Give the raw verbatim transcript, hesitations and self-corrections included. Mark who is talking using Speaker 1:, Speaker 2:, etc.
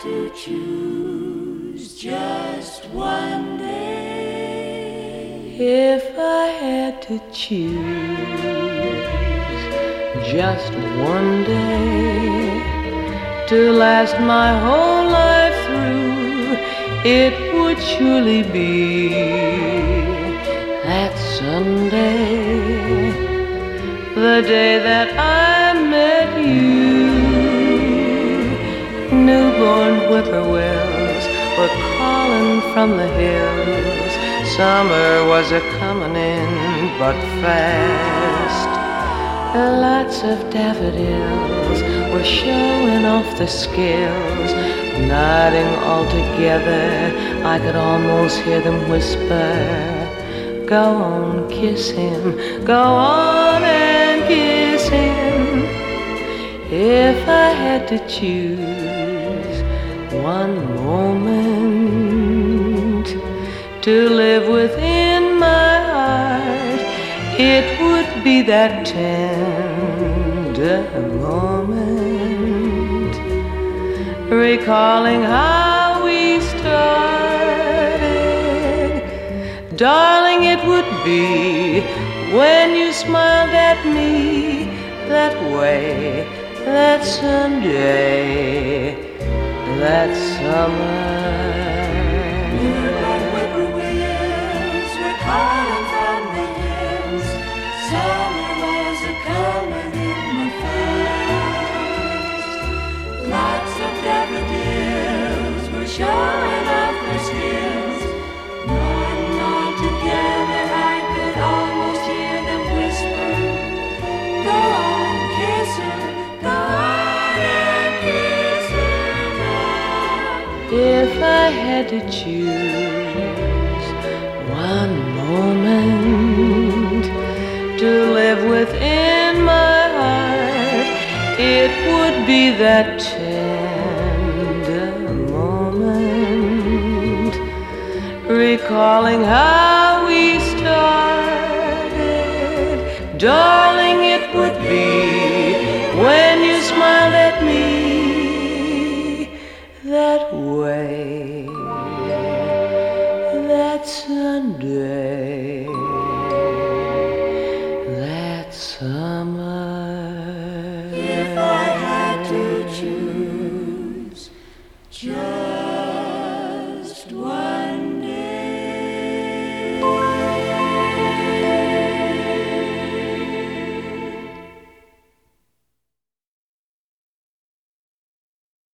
Speaker 1: to choose just one day,
Speaker 2: if I had to choose just one day to last my whole life through, it would surely be that Sunday, the day that I met you. Newborn whippoorwills were calling from the hills. Summer was a-comin' in, but fast. Lots of daffodils were showing off their skills. Nodding all together, I could almost hear them whisper, go on, kiss him, go on and kiss him. If I had to choose one moment to live within my heart, it would be that tender moment, recalling how we started. Darling, it would be when you smiled at me that way, that Sunday, that summer.
Speaker 1: Newborn whippoorwills were calling from the hills. Summer was a-comin' in my fast. Lots of daffodils were showing off their skills. Nodding all together, I could almost hear them whisper, go on, kiss her, go on and kiss her now.
Speaker 2: If I had to choose one moment to live within my heart, it would be that tender moment, recalling how we started. Darling, it would be when you smiled at me that way, that Sunday, that summer.
Speaker 1: If I had to choose just